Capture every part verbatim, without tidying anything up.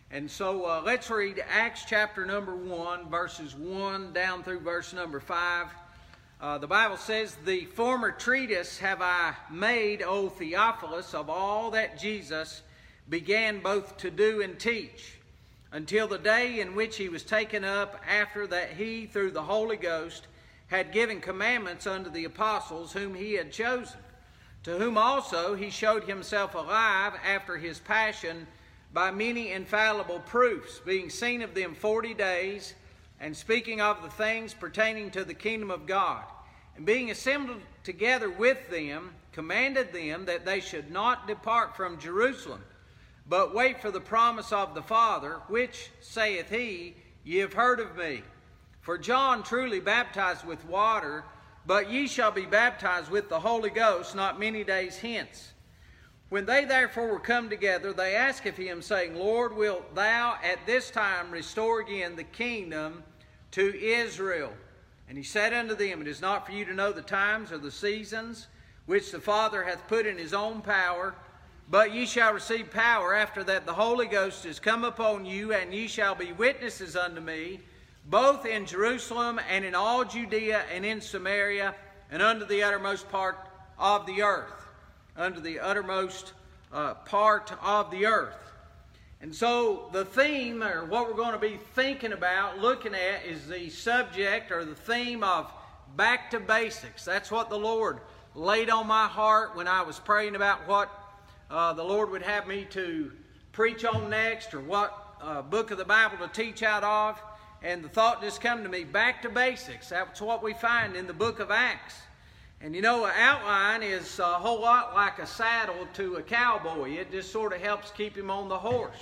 And so uh, let's read Acts chapter number one, verses one down through verse number five. Uh, the Bible says, "The former treatise have I made, O Theophilus, of all that Jesus began both to do and teach, until the day in which he was taken up, after that he, through the Holy Ghost, had given commandments unto the apostles whom he had chosen, to whom also he showed himself alive after his passion by many infallible proofs, being seen of them forty days, and speaking of the things pertaining to the kingdom of God. And being assembled together with them, commanded them that they should not depart from Jerusalem, but wait for the promise of the Father, which, saith he, ye have heard of me. For John truly baptized with water, but ye shall be baptized with the Holy Ghost not many days hence. When they therefore were come together, they asked of him, saying, Lord, wilt thou at this time restore again the kingdom to Israel? And he said unto them, It is not for you to know the times or the seasons which the Father hath put in his own power, but ye shall receive power after that the Holy Ghost is come upon you, and ye shall be witnesses unto me, both in Jerusalem and in all Judea and in Samaria, and unto the uttermost part of the earth. Unto the uttermost uh, part of the earth. And so the theme, or what we're going to be thinking about, looking at, is the subject or the theme of back to basics. That's what the Lord laid on my heart when I was praying about what uh, the Lord would have me to preach on next, or what uh, book of the Bible to teach out of. And the thought just come to me, back to basics. That's what we find in the book of Acts. And you know, an outline is a whole lot like a saddle to a cowboy. It just sort of helps keep him on the horse.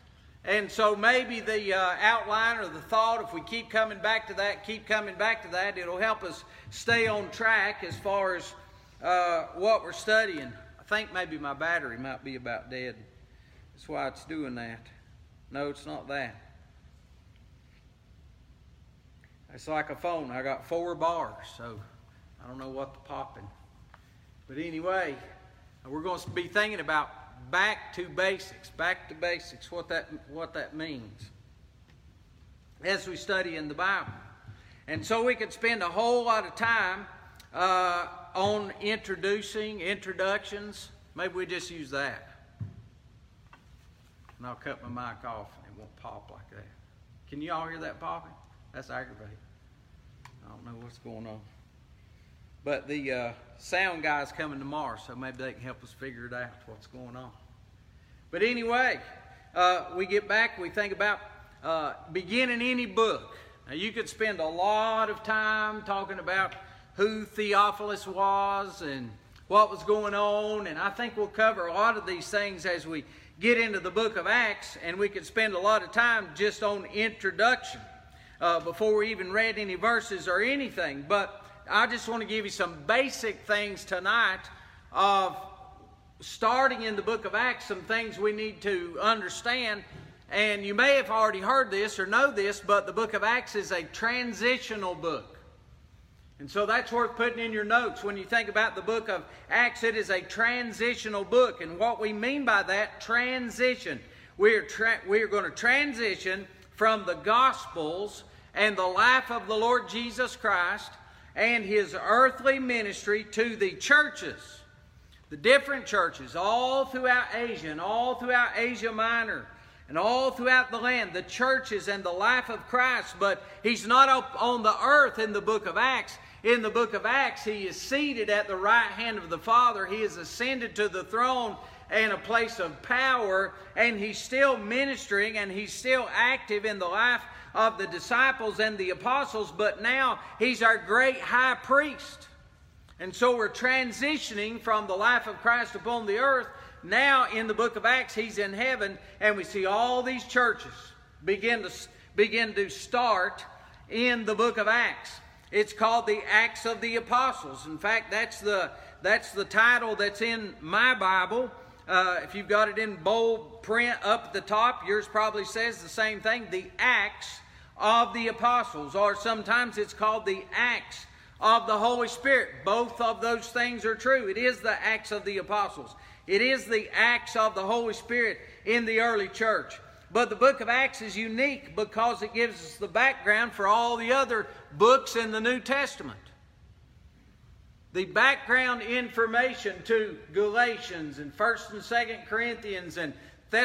And so maybe the uh, outline or the thought, if we keep coming back to that, keep coming back to that, it'll help us stay on track as far as uh, what we're studying. I think maybe my battery might be about dead. That's why it's doing that. No, it's not that. It's like a phone. I got four bars, so I don't know what the popping. But anyway, we're going to be thinking about back to basics. Back to basics, what that, what that means as we study in the Bible. And so we could spend a whole lot of time uh, on introducing, introductions. Maybe we just use that. And I'll cut my mic off and it won't pop like that. Can you all hear that popping? That's aggravating. I don't know what's going on. But the uh, sound guy's coming tomorrow, so maybe they can help us figure it out, what's going on. But anyway, uh, we get back, we think about uh, beginning any book. Now, you could spend a lot of time talking about who Theophilus was and what was going on, and I think we'll cover a lot of these things as we get into the book of Acts, and we could spend a lot of time just on introduction uh, before we even read any verses or anything. But I just want to give you some basic things tonight of starting in the book of Acts, some things we need to understand. And you may have already heard this or know this, but the book of Acts is a transitional book. And so that's worth putting in your notes. When you think about the book of Acts, it is a transitional book. And what we mean by that, transition. We are, tra- we are going to transition from the Gospels and the life of the Lord Jesus Christ and his earthly ministry to the churches, the different churches all throughout Asia and all throughout Asia Minor and all throughout the land, the churches and the life of Christ. But he's not up on the earth in the book of Acts. In the book of Acts, he is seated at the right hand of the Father. He is ascended to the throne and a place of power, and he's still ministering and he's still active in the life of the disciples and the apostles, but now he's our great high priest. And so we're transitioning from the life of Christ upon the earth. Now in the book of Acts, he's in heaven, and we see all these churches begin to, begin to start in the book of Acts. It's called the Acts of the Apostles. In fact, that's the, that's the title that's in my Bible. Uh, if you've got it in bold print up at the top, yours probably says the same thing, the Acts of the Apostles, or sometimes it's called the Acts of the Holy Spirit. Both of those things are true. It is the Acts of the Apostles. It is the Acts of the Holy Spirit in the early church. But the book of Acts is unique because it gives us the background for all the other books in the New Testament. The background information to Galatians and First and Second Corinthians and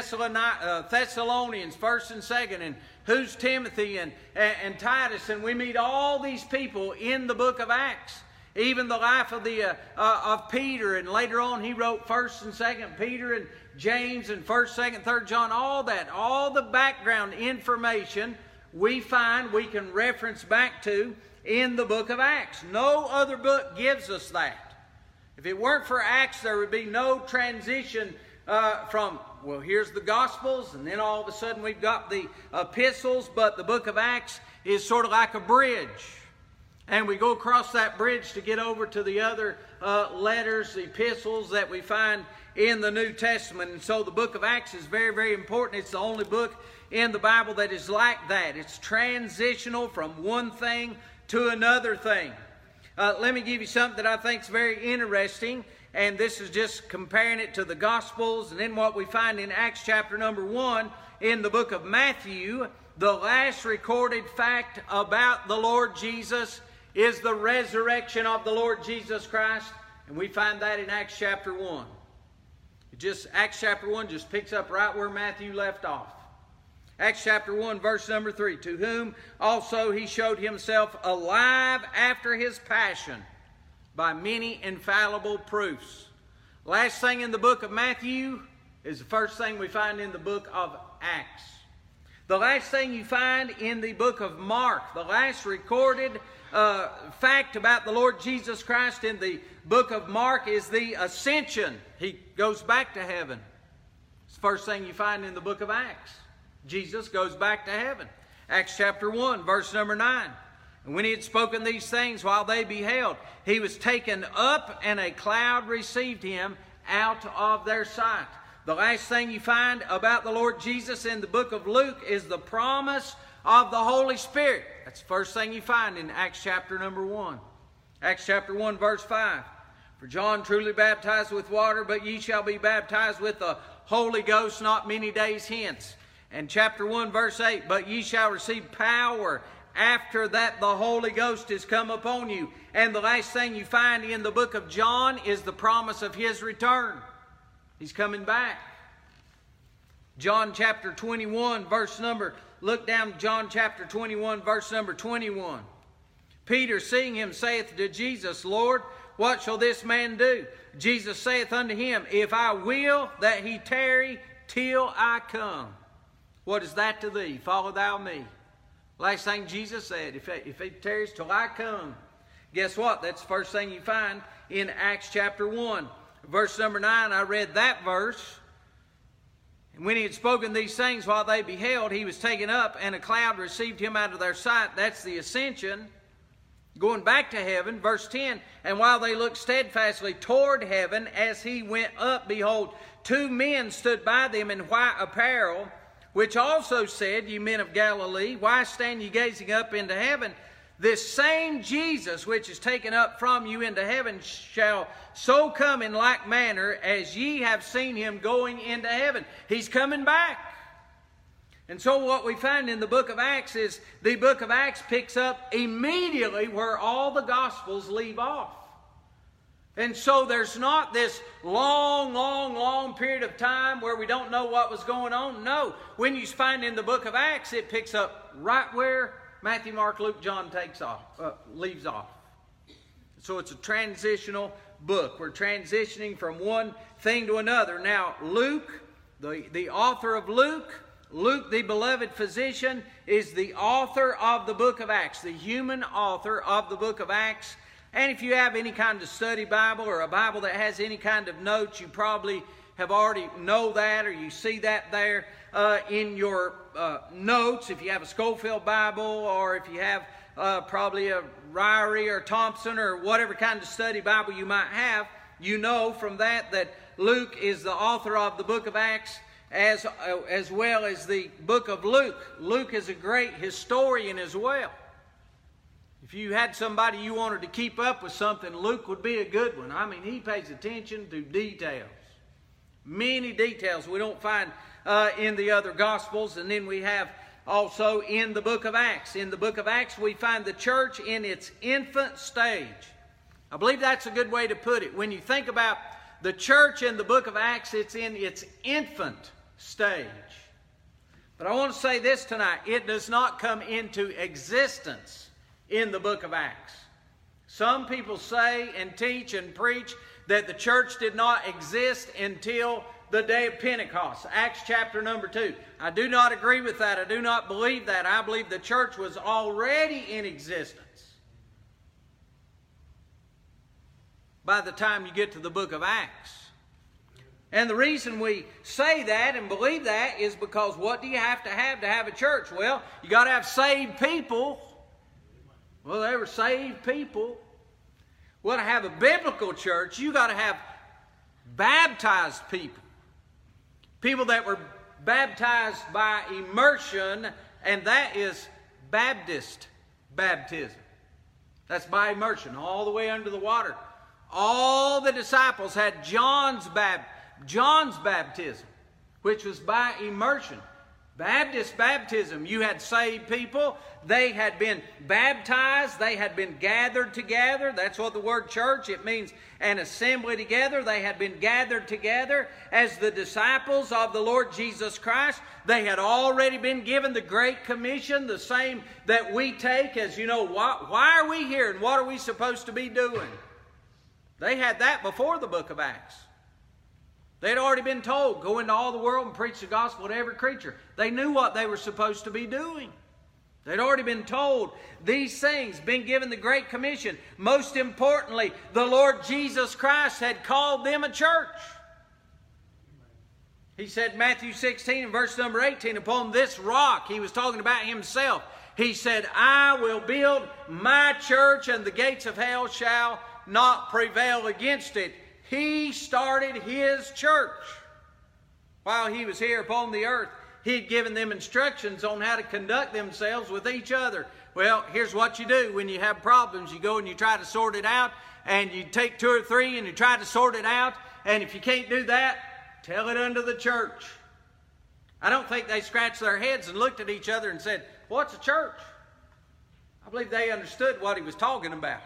Thessalonians, First and Second, and who's Timothy and, and, and Titus, and we meet all these people in the book of Acts. Even the life of the uh, uh, of Peter, and later on he wrote First and Second Peter and James and First, Second, Third John. All that, all the background information we find we can reference back to in the book of Acts. No other book gives us that. If it weren't for Acts, there would be no transition uh, from, well, here's the Gospels, and then all of a sudden we've got the epistles, but the book of Acts is sort of like a bridge. And we go across that bridge to get over to the other uh, letters, the epistles that we find in the New Testament. And so the book of Acts is very, very important. It's the only book in the Bible that is like that. It's transitional from one thing to another thing. Uh, let me give you something that I think is very interesting. And this is just comparing it to the Gospels. And then what we find in Acts chapter number one in the book of Matthew, the last recorded fact about the Lord Jesus is the resurrection of the Lord Jesus Christ. And we find that in Acts chapter one. It just Acts chapter one just picks up right where Matthew left off. Acts chapter one, verse number three. To whom also he showed himself alive after his passion by many infallible proofs. Last thing in the book of Matthew is the first thing we find in the book of Acts. The last thing you find in the book of Mark, the last recorded uh, fact about the Lord Jesus Christ in the book of Mark is the ascension. He goes back to heaven. It's the first thing you find in the book of Acts. Jesus goes back to heaven. Acts chapter one, verse number nine. And when he had spoken these things while they beheld, he was taken up, and a cloud received him out of their sight. The last thing you find about the Lord Jesus in the book of Luke is the promise of the Holy Spirit. That's the first thing you find in Acts chapter number one. Acts chapter one, verse five. For John truly baptized with water, but ye shall be baptized with the Holy Ghost not many days hence. And chapter one, verse eight. But ye shall receive power after that the Holy Ghost is come upon you. And the last thing you find in the book of John is the promise of his return. He's coming back. John chapter twenty-one, verse number, look down John chapter twenty-one, verse number twenty-one. Peter seeing him saith to Jesus, Lord, what shall this man do? Jesus saith unto him, If I will that he tarry till I come. What is that to thee? Follow thou me. Last thing Jesus said, if, if he tarries till I come. Guess what? That's the first thing you find in Acts chapter one. Verse number nine, I read that verse. And when he had spoken these things while they beheld, he was taken up, and a cloud received him out of their sight. That's the ascension. Going back to heaven, verse ten, and while they looked steadfastly toward heaven as he went up, behold, two men stood by them in white apparel, which also said, Ye men of Galilee, why stand ye gazing up into heaven? This same Jesus which is taken up from you into heaven shall so come in like manner as ye have seen him going into heaven. He's coming back. And so what we find in the book of Acts is the book of Acts picks up immediately where all the Gospels leave off. And so there's not this long, long, long period of time where we don't know what was going on. No, when you find in the book of Acts, it picks up right where Matthew, Mark, Luke, John takes off, uh, leaves off. So it's a transitional book. We're transitioning from one thing to another. Now, Luke, the, the author of Luke, Luke, the beloved physician, is the author of the book of Acts, the human author of the book of Acts. And if you have any kind of study Bible or a Bible that has any kind of notes, you probably have already know that, or you see that there uh, in your uh, notes. If you have a Schofield Bible, or if you have uh, probably a Ryrie or Thompson or whatever kind of study Bible you might have, you know from that that Luke is the author of the book of Acts, as, uh, as well as the book of Luke. Luke is a great historian as well. If you had somebody you wanted to keep up with something, Luke would be a good one. I mean, he pays attention to details. Many details we don't find uh, in the other Gospels, and then we have also in the book of Acts. In the book of Acts, we find the church in its infant stage. I believe that's a good way to put it. When you think about the church in the book of Acts, it's in its infant stage. But I want to say this tonight. It does not come into existence in the book of Acts. Some people say and teach and preach that the church did not exist until the day of Pentecost, Acts chapter number two. I do not agree with that. I do not believe that. I believe the church was already in existence by the time you get to the book of Acts. And the reason we say that and believe that is because what do you have to have to have a church? Well, you got to have saved people. Well, they were saved people. Well, to have a biblical church, you got to have baptized people. People that were baptized by immersion, and that is Baptist baptism. That's by immersion, all the way under the water. All the disciples had John's, bab- John's baptism, which was by immersion. Baptist baptism, you had saved people. They had been baptized. They had been gathered together. That's what the word church, it means an assembly together. They had been gathered together as the disciples of the Lord Jesus Christ. They had already been given the Great Commission, the same that we take as, you know, why, why are we here and what are we supposed to be doing? They had that before the book of Acts. They'd already been told, go into all the world and preach the gospel to every creature. They knew what they were supposed to be doing. They'd already been told these things, been given the Great Commission. Most importantly, the Lord Jesus Christ had called them a church. He said, Matthew sixteen and verse number eighteen, upon this rock, he was talking about himself. He said, I will build my church and the gates of hell shall not prevail against it. He started his church. While he was here upon the earth, he'd given them instructions on how to conduct themselves with each other. Well, here's what you do when you have problems. You go and you try to sort it out, and you take two or three and you try to sort it out, and if you can't do that, tell it unto the church. I don't think they scratched their heads and looked at each other and said, what's a church? I believe they understood what he was talking about.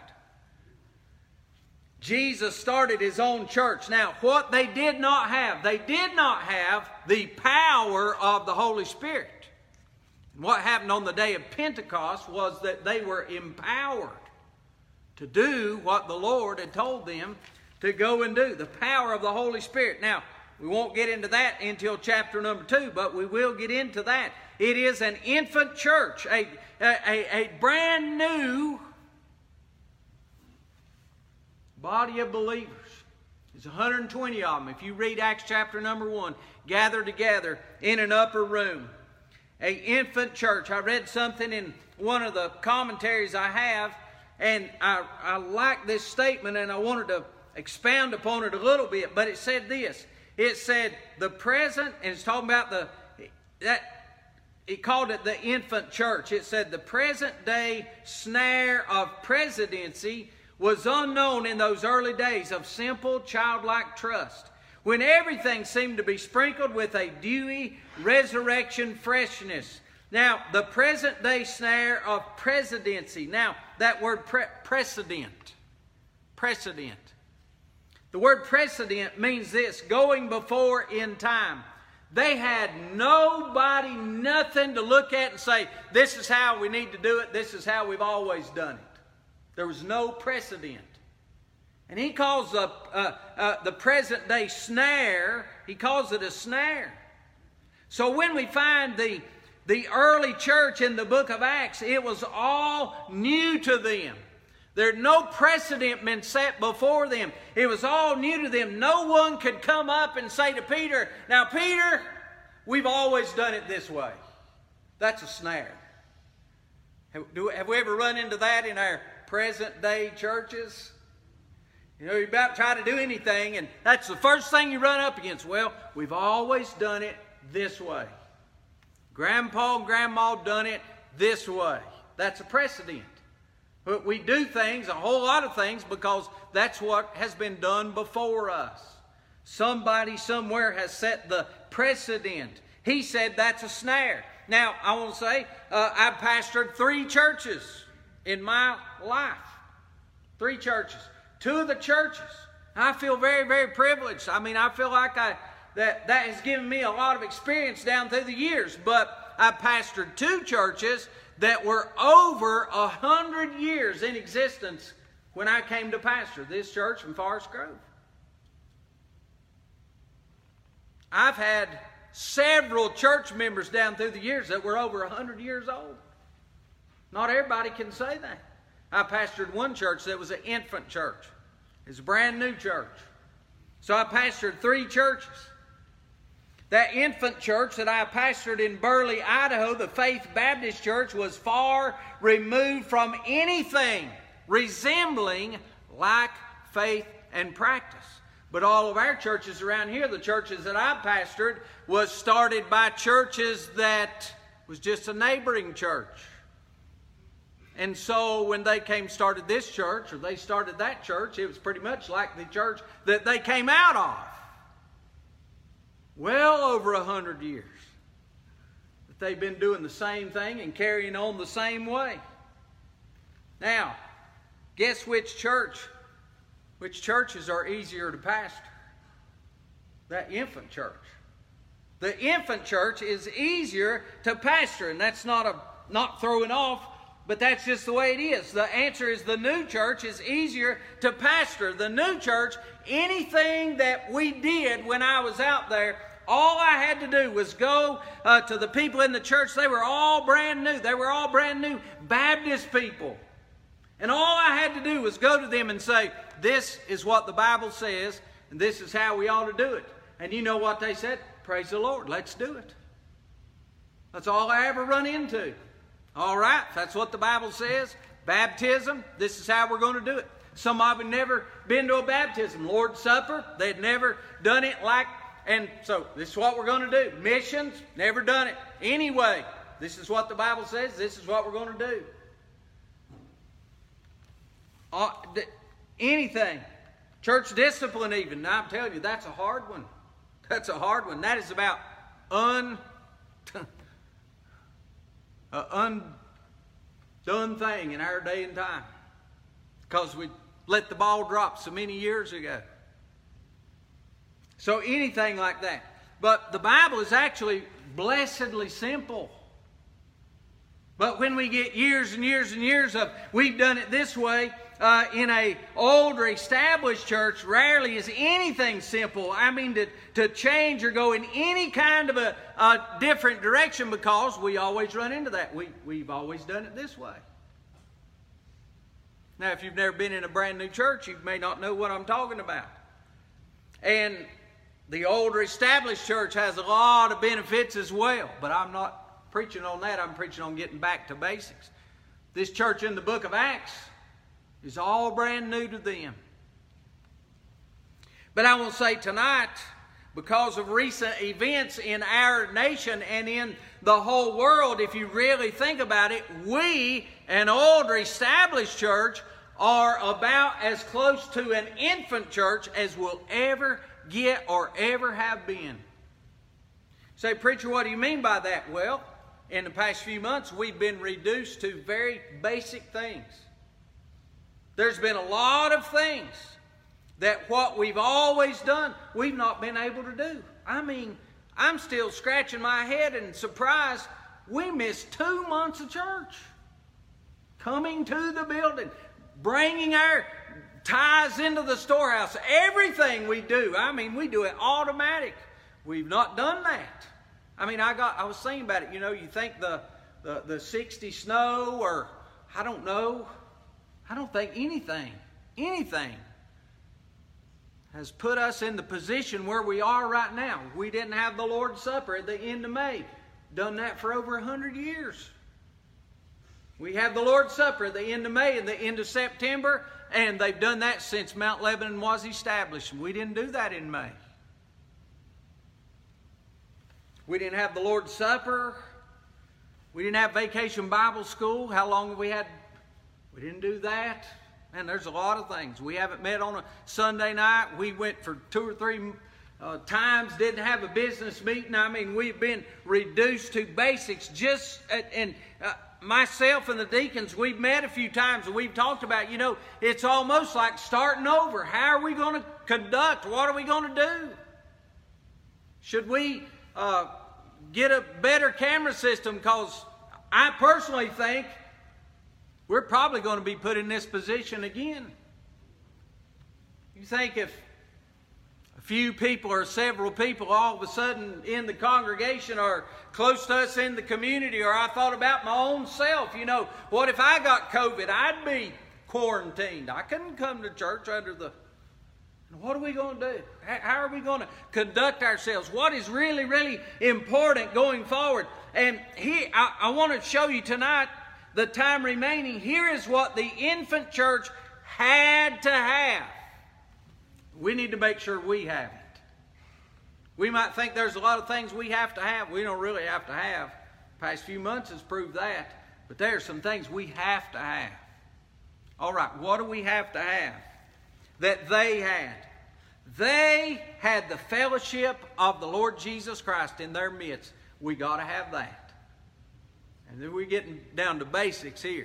Jesus started his own church. Now, what they did not have, they did not have the power of the Holy Spirit. And what happened on the day of Pentecost was that they were empowered to do what the Lord had told them to go and do. The power of the Holy Spirit. Now, we won't get into that until chapter number two, but we will get into that. It is an infant church, a, a, a brand new body of believers. There's one hundred twenty of them. If you read Acts chapter number one, gathered together in an upper room. An infant church. I read something in one of the commentaries I have, and I, I like this statement, and I wanted to expound upon it a little bit, but it said this. It said, the present, and it's talking about the, that, it called it the infant church. It said, the present day snare of presidency was unknown in those early days of simple childlike trust, when everything seemed to be sprinkled with a dewy resurrection freshness. Now, the present day snare of presidency. Now, that word pre- precedent. Precedent. The word precedent means this, going before in time. They had nobody, nothing to look at and say, this is how we need to do it, this is how we've always done it. There was no precedent. And he calls the, uh, uh, the present day snare, he calls it a snare. So when we find the, the early church in the book of Acts, it was all new to them. There had no precedent been set before them. It was all new to them. No one could come up and say to Peter, now Peter, we've always done it this way. That's a snare. Have, do, have we ever run into that in our present day churches? You know, you're about to try to do anything, and that's the first thing you run up against. Well, we've always done it this way. Grandpa and Grandma done it this way. That's a precedent. But we do things, a whole lot of things, because that's what has been done before us. Somebody somewhere has set the precedent. He said that's a snare. Now, I want to say, uh, I've pastored three churches in my life. Three churches. Two of the churches. I feel very, very privileged. I mean, I feel like I that, that has given me a lot of experience down through the years. But I pastored two churches that were over a hundred years in existence when I came to pastor this church in Forest Grove. I've had several church members down through the years that were over a hundred years old. Not everybody can say that. I pastored one church that was an infant church. It's a brand new church. So I pastored three churches. That infant church that I pastored in Burley, Idaho, the Faith Baptist Church, was far removed from anything resembling like faith and practice. But all of our churches around here, the churches that I pastored, was started by churches that was just a neighboring church. And so when they came started this church, or they started that church, it was pretty much like the church that they came out of. Well over a hundred years. That they've been doing the same thing and carrying on the same way. Now, guess which church, which churches are easier to pastor? That infant church. The infant church is easier to pastor, and that's not a not throwing off, but that's just the way it is. The answer is the new church is easier to pastor. The new church, anything that we did when I was out there, all I had to do was go uh, to the people in the church. They were all brand new. They were all brand new Baptist people. And all I had to do was go to them and say, this is what the Bible says, and this is how we ought to do it. And you know what they said? Praise the Lord, let's do it. That's all I ever run into. All right, that's what the Bible says. Baptism, this is how we're going to do it. Some of them never been to a baptism. Lord's Supper, they'd never done it like, and so this is what we're going to do. Missions, never done it. Anyway, this is what the Bible says. This is what we're going to do. Uh, anything. Church discipline even. Now I'm telling you, that's a hard one. That's a hard one. That is about un... an undone thing in our day and time. Because we let the ball drop so many years ago. So anything like that. But the Bible is actually blessedly simple. But when we get years and years and years of we've done it this way, uh, in a older established church, rarely is anything simple. I mean, to, to change or go in any kind of a, a different direction, because we always run into that. We, we've always done it this way. Now, if you've never been in a brand new church, you may not know what I'm talking about. And the older established church has a lot of benefits as well, but I'm not preaching on that. I'm preaching on getting back to basics. This church in the book of Acts is all brand new to them. But I will say tonight, because of recent events in our nation and in the whole world, if you really think about it, we, an older established church, are about as close to an infant church as we'll ever get or ever have been. Say, preacher, what do you mean by that? Well, in the past few months, we've been reduced to very basic things. There's been a lot of things that what we've always done, we've not been able to do. I mean, I'm still scratching my head and surprised we missed two months of church. Coming to the building, bringing our tithes into the storehouse, everything we do. I mean, we do it automatic. We've not done that. I mean, I got. I was thinking about it. You know, you think the the, the sixty snow, or I don't know. I don't think anything, anything has put us in the position where we are right now. We didn't have the Lord's Supper at the end of May. Done that for over a hundred years. We have the Lord's Supper at the end of May and the end of September, and they've done that since Mount Lebanon was established. We didn't do that in May. We didn't have the Lord's Supper. We didn't have Vacation Bible School. How long have we had? We didn't do that. Man, there's a lot of things. We haven't met on a Sunday night. We went for two or three uh, times didn't have a business meeting. I mean, we've been reduced to basics. Just uh, and uh, myself and the deacons, we've met a few times and we've talked about, you know, it's almost like starting over. How are we going to conduct? What are we going to do? Should we uh, get a better camera system? Because I personally think we're probably going to be put in this position again. You think if a few people or several people all of a sudden in the congregation or close to us in the community, or I thought about my own self, you know, what if I got COVID? I'd be quarantined. I couldn't come to church under the... What are we going to do? How are we going to conduct ourselves? What is really, really important going forward? And here, I, I want to show you tonight, the time remaining. Here is what the infant church had to have. We need to make sure we have it. We might think there's a lot of things we have to have. We don't really have to have. The past few months has proved that. But there are some things we have to have. All right, what do we have to have that they had? They had the fellowship of the Lord Jesus Christ in their midst. We got to have that. And then we're getting down to basics here.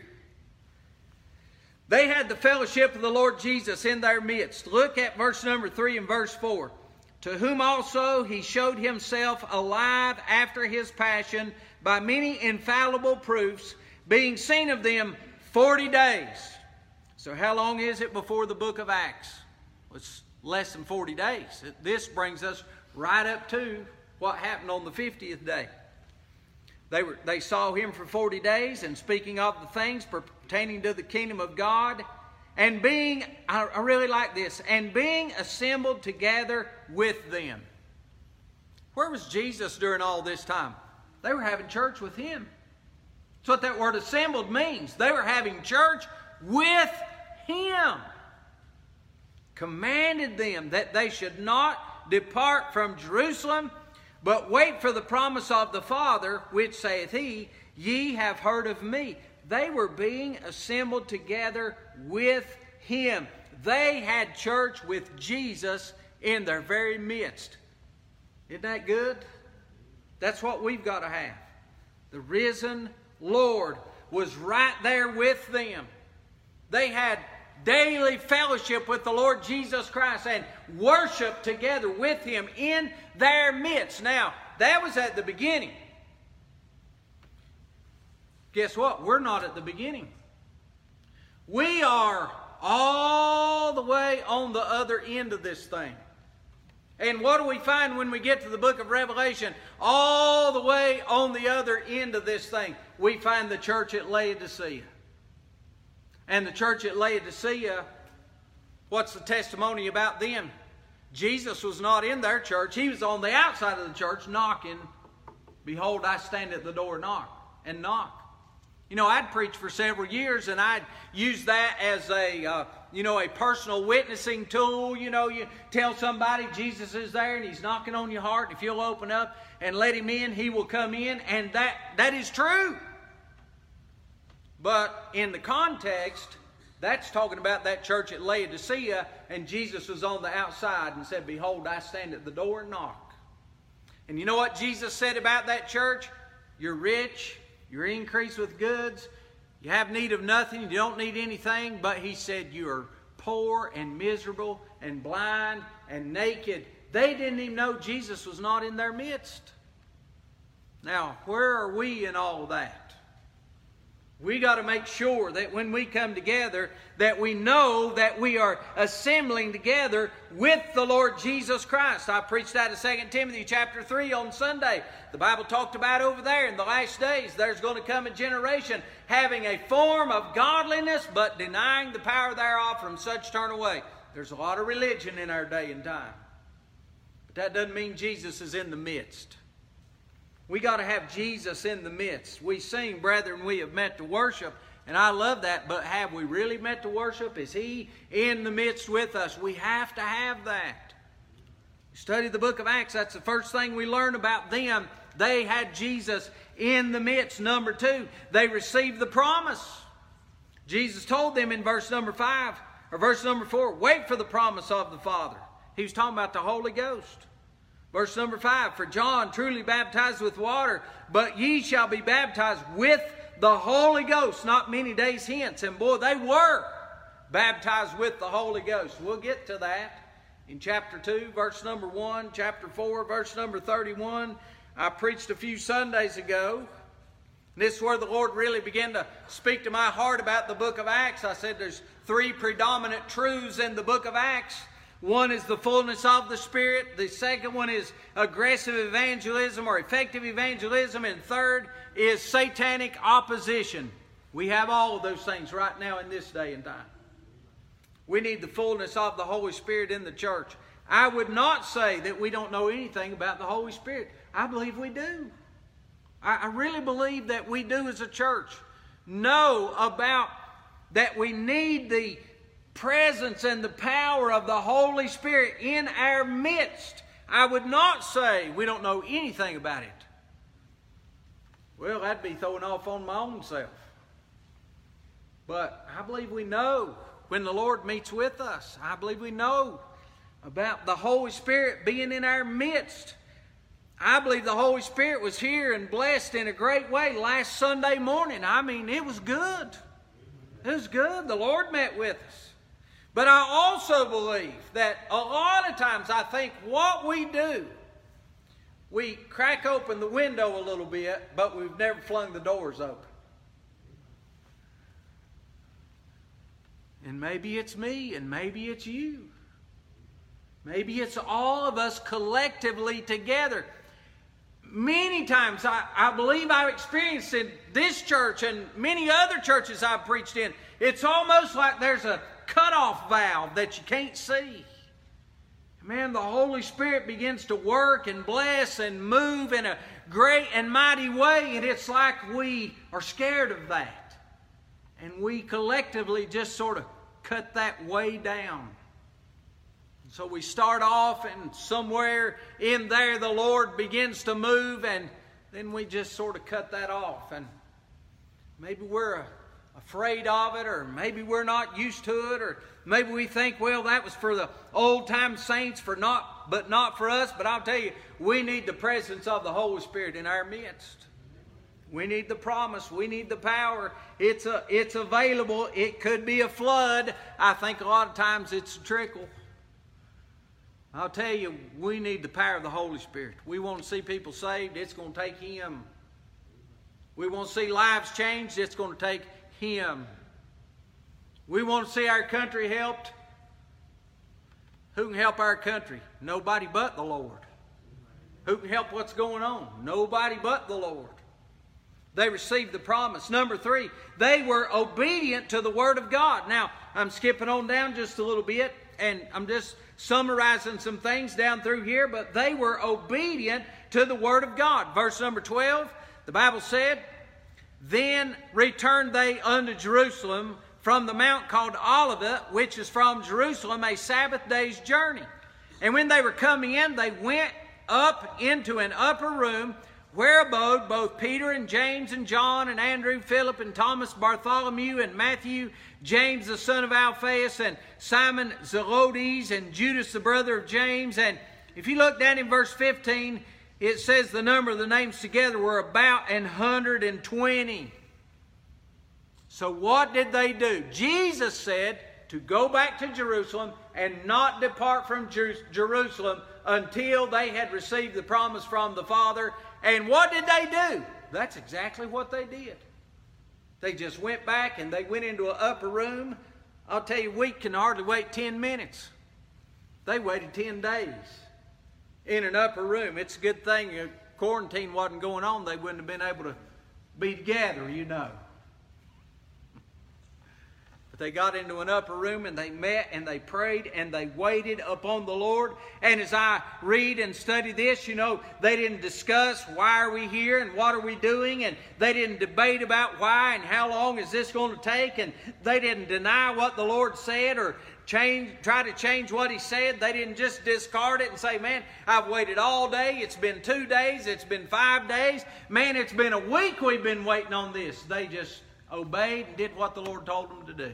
They had the fellowship of the Lord Jesus in their midst. Look at verse number three and verse four. To whom also he showed himself alive after his passion by many infallible proofs, being seen of them forty days. So how long is it before the book of Acts? Well, it's less than forty days. This brings us right up to what happened on the fiftieth day. They were they saw him for forty days, and speaking of the things pertaining to the kingdom of God, and being, I, I really like this, and being assembled together with them. Where was Jesus during all this time? They were having church with him. That's what that word assembled means. They were having church with him. Commanded them that they should not depart from Jerusalem, but wait for the promise of the Father, which saith he, ye have heard of me. They were being assembled together with him. They had church with Jesus in their very midst. Isn't that good? That's what we've got to have. The risen Lord was right there with them. They had daily fellowship with the Lord Jesus Christ and worship together with him in their midst. Now, that was at the beginning. Guess what? We're not at the beginning. We are all the way on the other end of this thing. And what do we find when we get to the book of Revelation? All the way on the other end of this thing, we find the church at Laodicea. And the church at Laodicea, what's the testimony about them? Jesus was not in their church. He was on the outside of the church knocking. Behold, I stand at the door and knock. And knock. You know, I'd preached for several years, and I'd use that as a, uh, you know, a personal witnessing tool. You know, you tell somebody Jesus is there and he's knocking on your heart. If you'll open up and let him in, he will come in. And that that is true. But in the context, that's talking about that church at Laodicea, and Jesus was on the outside and said, behold, I stand at the door and knock. And you know what Jesus said about that church? You're rich, you're increased with goods, you have need of nothing, you don't need anything, but he said you are poor and miserable and blind and naked. They didn't even know Jesus was not in their midst. Now, where are we in all of that? We got to make sure that when we come together, that we know that we are assembling together with the Lord Jesus Christ. I preached out of Second Timothy chapter three on Sunday. The Bible talked about over there in the last days, there's going to come a generation having a form of godliness, but denying the power thereof, from such turn away. There's a lot of religion in our day and time. But that doesn't mean Jesus is in the midst. We got to have Jesus in the midst. We sing, brethren, we have met to worship. And I love that. But have we really met to worship? Is he in the midst with us? We have to have that. Study the book of Acts. That's the first thing we learn about them. They had Jesus in the midst. Number two, they received the promise. Jesus told them in verse number five, or verse number four, wait for the promise of the Father. He was talking about the Holy Ghost. Verse number five, for John truly baptized with water, but ye shall be baptized with the Holy Ghost not many days hence. And boy, they were baptized with the Holy Ghost. We'll get to that in chapter two, verse number one, chapter four, verse number thirty-one. I preached a few Sundays ago. And this is where the Lord really began to speak to my heart about the book of Acts. I said there's three predominant truths in the book of Acts. One is the fullness of the Spirit. The second one is aggressive evangelism or effective evangelism. And third is satanic opposition. We have all of those things right now in this day and time. We need the fullness of the Holy Spirit in the church. I would not say that we don't know anything about the Holy Spirit. I believe we do. I, I really believe that we do as a church know about that we need the presence and the power of the Holy Spirit in our midst. I would not say we don't know anything about it. Well, that'd be throwing off on my own self. But I believe we know when the Lord meets with us. I believe we know about the Holy Spirit being in our midst. I believe the Holy Spirit was here and blessed in a great way last Sunday morning. I mean, it was good. It was good. The Lord met with us. But I also believe that a lot of times I think what we do, we crack open the window a little bit, but we've never flung the doors open. And maybe it's me, and maybe it's you. Maybe it's all of us collectively together. Many times I, I believe I've experienced in this church and many other churches I've preached in, it's almost like there's a cutoff valve that you can't see. Man, the Holy Spirit begins to work and bless and move in a great and mighty way, and it's like we are scared of that. And we collectively just sort of cut that way down. So we start off, and somewhere in there the Lord begins to move, and then we just sort of cut that off. And maybe we're afraid of it, or maybe we're not used to it, or maybe we think, well, that was for the old-time saints, for not, but not for us. But I'll tell you, we need the presence of the Holy Spirit in our midst. We need the promise. We need the power. It's a, it's available. It could be a flood. I think a lot of times it's a trickle. I'll tell you, we need the power of the Holy Spirit. We want to see people saved. It's going to take Him. We want to see lives changed. It's going to take Him. We want to see our country helped. Who can help our country? Nobody but the Lord. Who can help what's going on? Nobody but the Lord. They received the promise. Number three, they were obedient to the Word of God. Now, I'm skipping on down just a little bit, and I'm just summarizing some things down through here, but they were obedient to the Word of God. Verse number twelve, the Bible said, then returned they unto Jerusalem from the mount called Olivet, which is from Jerusalem a Sabbath day's journey. And when they were coming in, they went up into an upper room, where abode both Peter and James and John and Andrew, Philip and Thomas, Bartholomew and Matthew, James the son of Alphaeus, and Simon Zelotes, and Judas the brother of James. And if you look down in verse fifteen, it says the number of the names together were about an hundred and twenty. So what did they do? Jesus said to go back to Jerusalem and not depart from Jer- Jerusalem until they had received the promise from the Father. And what did they do? That's exactly what they did. They just went back and they went into an upper room. I'll tell you, we can hardly wait ten minutes. They waited ten days in an upper room. It's a good thing if quarantine wasn't going on. They wouldn't have been able to be together, you know. They got into an upper room and they met and they prayed and they waited upon the Lord. And as I read and study this, you know, they didn't discuss why are we here and what are we doing. And they didn't debate about why and how long is this going to take. And they didn't deny what the Lord said or change, try to change what He said. They didn't just discard it and say, man, I've waited all day. It's been two days. It's been five days. Man, it's been a week we've been waiting on this. They just obeyed and did what the Lord told them to do.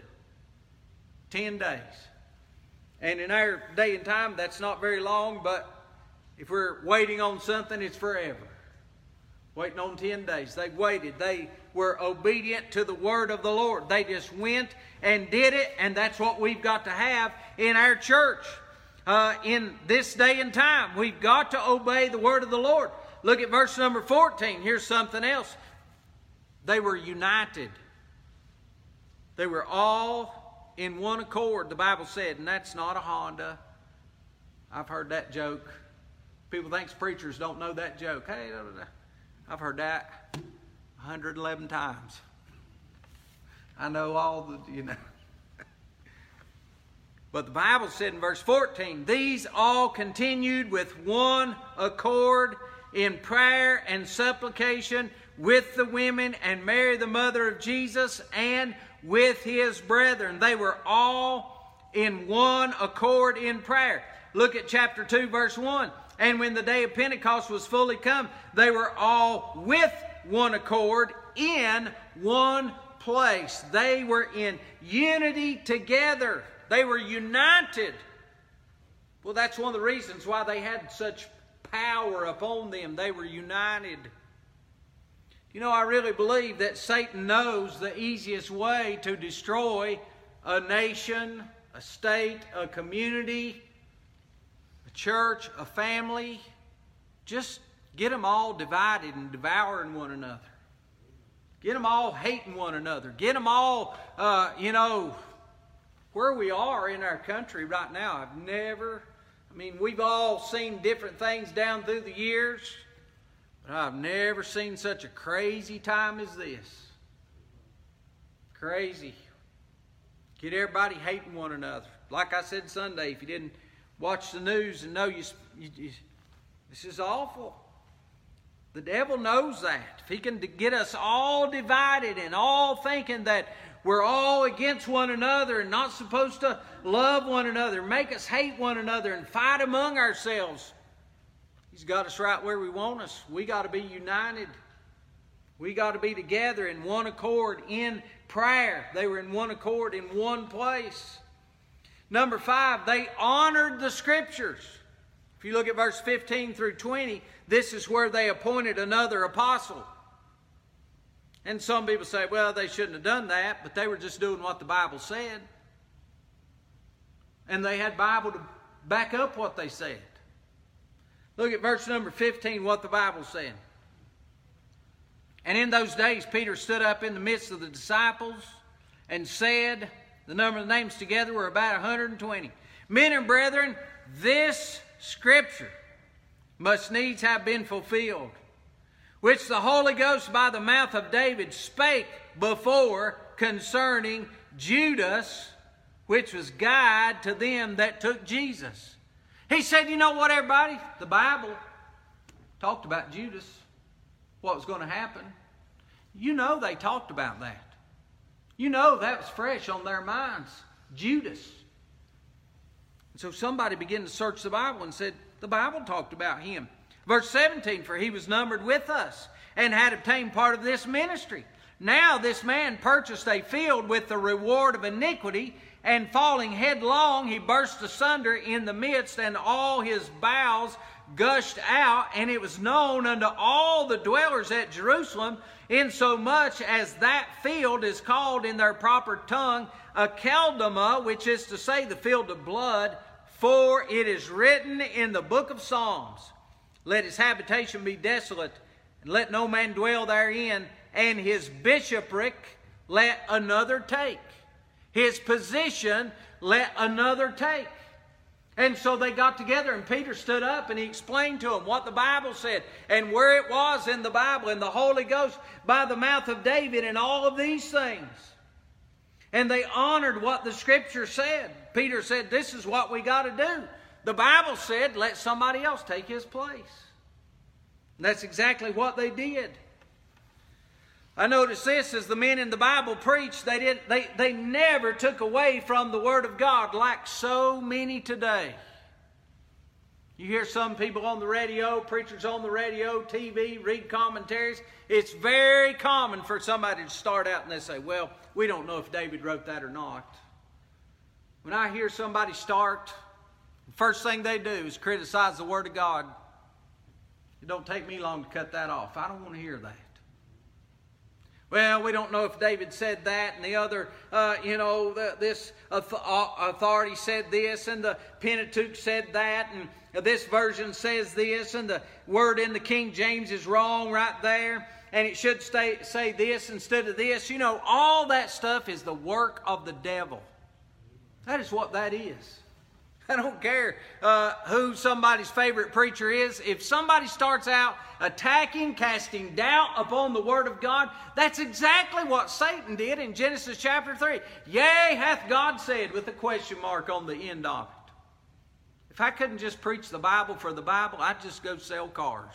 Ten days. And in our day and time, that's not very long, but If we're waiting on something, it's forever. Waiting on ten days. They waited. They were obedient to the word of the Lord. They just went and did it, and that's what we've got to have in our church. Uh, in this day and time, we've got to obey the word of the Lord. Look at verse number fourteen. Here's something else. They were united. They were all in one accord, the Bible said, and that's not a Honda. I've heard that joke. People think preachers don't know that joke. Hey, I've heard that one hundred eleven times. I know all the, you know. But the Bible said in verse fourteen, these all continued with one accord in prayer and supplication with the women and Mary, the mother of Jesus, and with his brethren. They were all in one accord in prayer. Look at chapter two, verse one. And when the day of Pentecost was fully come, they were all with one accord in one place. They were in unity together. They were united. Well, that's one of the reasons why they had such power upon them. They were united. You know, I really believe that Satan knows the easiest way to destroy a nation, a state, a community, a church, a family. Just get them all divided and devouring one another. Get them all hating one another. Get them all, uh, you know, where we are in our country right now. I've never, I mean, we've all seen different things down through the years, but I've never seen such a crazy time as this. Crazy. Get everybody hating one another. Like I said Sunday, if you didn't watch the news and know you, you, you this is awful. The devil knows that. If he can get us all divided and all thinking that we're all against one another and not supposed to love one another, make us hate one another and fight among ourselves, he's got us right where we want us. We got to be united. We got to be together in one accord in prayer. They were in one accord in one place. Number five, they honored the Scriptures. If you look at verse fifteen through twenty, this is where they appointed another apostle. And some people say, well, they shouldn't have done that, but they were just doing what the Bible said. And they had Bible to back up what they said. Look at verse number fifteen, what the Bible said. And in those days Peter stood up in the midst of the disciples and said, the number of the names together were about one hundred twenty. Men and brethren, this Scripture must needs have been fulfilled, which the Holy Ghost by the mouth of David spake before concerning Judas, which was guide to them that took Jesus. He said, you know what, everybody? The Bible talked about Judas, what was going to happen. You know they talked about that. You know that was fresh on their minds. Judas. And so somebody began to search the Bible and said, the Bible talked about him. Verse seventeen, for he was numbered with us and had obtained part of this ministry. Now this man purchased a field with the reward of iniquity, and falling headlong, he burst asunder in the midst, and all his bowels gushed out, and it was known unto all the dwellers at Jerusalem, insomuch as that field is called in their proper tongue Akeldama, which is to say the field of blood, for it is written in the book of Psalms, let his habitation be desolate, and let no man dwell therein, and his bishopric let another take. His position let another take. And so they got together, and Peter stood up and he explained to them what the Bible said and where it was in the Bible, and the Holy Ghost by the mouth of David, and all of these things. And they honored what the Scripture said. Peter said, this is what we got to do. The Bible said, let somebody else take his place. And that's exactly what they did. I notice this, as the men in the Bible preached, they, did, they, they never took away from the Word of God like so many today. You hear some people on the radio, preachers on the radio, T V, read commentaries. It's very common for somebody to start out and they say, well, we don't know if David wrote that or not. When I hear somebody start, the first thing they do is criticize the Word of God. It don't take me long to cut that off. I don't want to hear that. Well, we don't know if David said that, and the other, uh, you know, the, this authority said this, and the Pentateuch said that, and this version says this, and the word in the King James is wrong right there, and it should stay, say this instead of this. You know, all that stuff is the work of the devil. That is what that is. I don't care uh, who somebody's favorite preacher is. If somebody starts out attacking, casting doubt upon the Word of God, that's exactly what Satan did in Genesis chapter three. Yea, hath God said, with a question mark on the end of it. If I couldn't just preach the Bible for the Bible, I'd just go sell cars.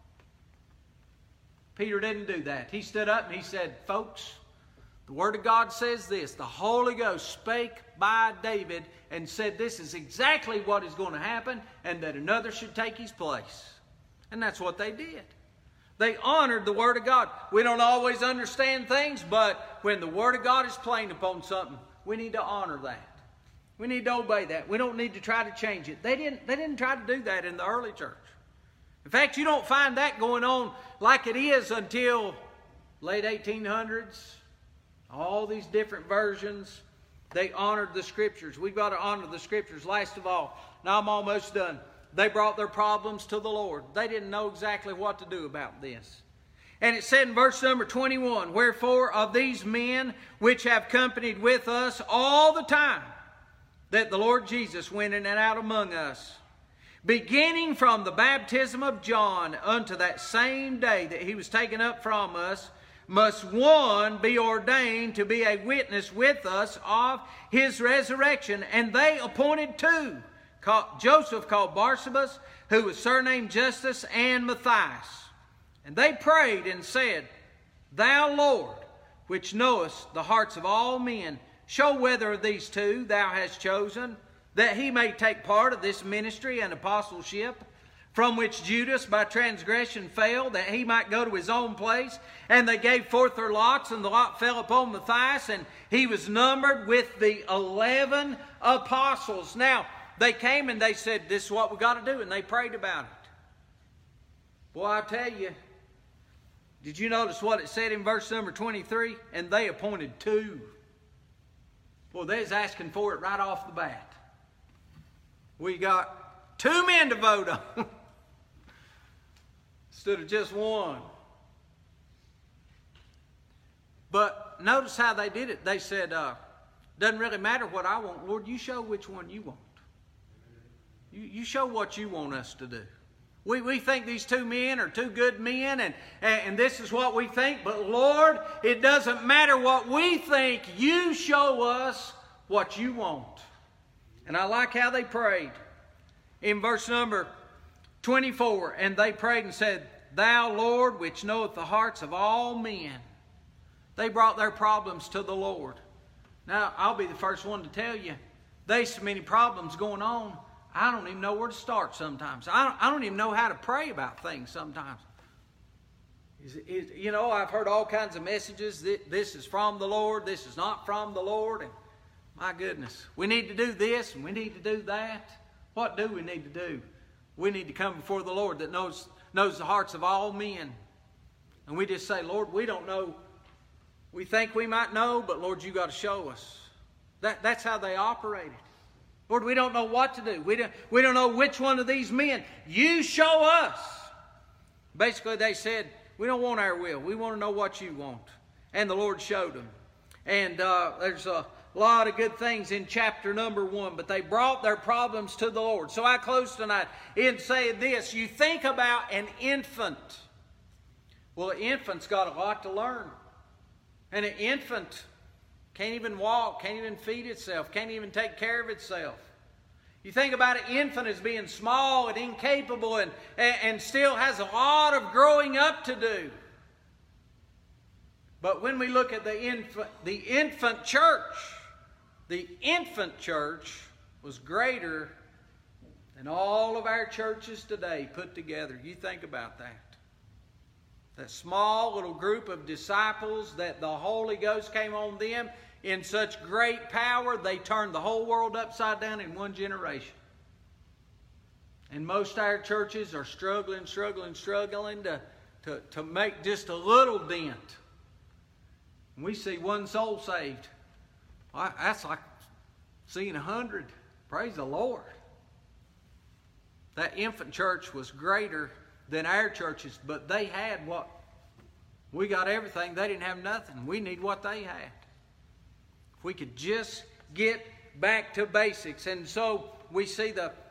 Peter didn't do that. He stood up and he said, folks, the Word of God says this. The Holy Ghost spake by David and said this is exactly what is going to happen, and that another should take his place. And that's what they did. They honored the Word of God. We don't always understand things, but when the Word of God is plain upon something, we need to honor that. We need to obey that. We don't need to try to change it. They didn't, they didn't try to do that in the early church. In fact, you don't find that going on like it is until late eighteen hundreds. All these different versions, they honored the Scriptures. We've got to honor the Scriptures. Last of all, now I'm almost done. They brought their problems to the Lord. They didn't know exactly what to do about this. And it said in verse number twenty-one, wherefore of these men which have companied with us all the time that the Lord Jesus went in and out among us, beginning from the baptism of John unto that same day that he was taken up from us, must one be ordained to be a witness with us of his resurrection. And they appointed two, called, Joseph called Barsabas, who was surnamed Justus, and Matthias. And they prayed and said, Thou, Lord, which knowest the hearts of all men, show whether of these two thou hast chosen, that he may take part of this ministry and apostleship, from which Judas by transgression fell, that he might go to his own place. And they gave forth their lots, and the lot fell upon Matthias, and he was numbered with the eleven apostles. Now, they came and they said, this is what we got to do, and they prayed about it. Boy, I tell you, did you notice what it said in verse number twenty-three? And they appointed two. Well, they was asking for it right off the bat. We got two men to vote on instead of just one. But notice how they did it. They said, uh, doesn't really matter what I want. Lord, you show which one you want. You, you show what you want us to do. We, we think these two men are two good men, and, and this is what we think. But Lord, it doesn't matter what we think. You show us what you want. And I like how they prayed. In verse number twenty-four, and they prayed and said, Thou, Lord, which knoweth the hearts of all men. They brought their problems to the Lord. Now, I'll be the first one to tell you, there's so many problems going on, I don't even know where to start sometimes. I don't, I don't even know how to pray about things sometimes. Is, is, you know, I've heard all kinds of messages that this is from the Lord, this is not from the Lord. And my goodness, we need to do this and we need to do that. What do we need to do? We need to come before the Lord that knows, knows the hearts of all men. And we just say, Lord, we don't know. We think we might know, but Lord, you got to show us. That, that's how they operated. Lord, we don't know what to do. We don't, we don't know which one of these men. You show us. Basically, they said, we don't want our will. We want to know what you want. And the Lord showed them. And uh, there's a lot of good things in chapter number one, but they brought their problems to the Lord. So I close tonight in saying this. You think about an infant. Well, an infant's got a lot to learn. And an infant can't even walk, can't even feed itself, can't even take care of itself. You think about an infant as being small and incapable and, and, and still has a lot of growing up to do. But when we look at the infant, the infant church, the infant church was greater than all of our churches today put together. You think about that. That small little group of disciples that the Holy Ghost came on them in such great power, they turned the whole world upside down in one generation. And most of our churches are struggling, struggling, struggling to, to, to make just a little dent. And we see one soul saved. Well, that's like seeing a hundred. Praise the Lord. That infant church was greater than our churches, but they had what? We got everything. They didn't have nothing. We need what they had. If we could just get back to basics. And so we see the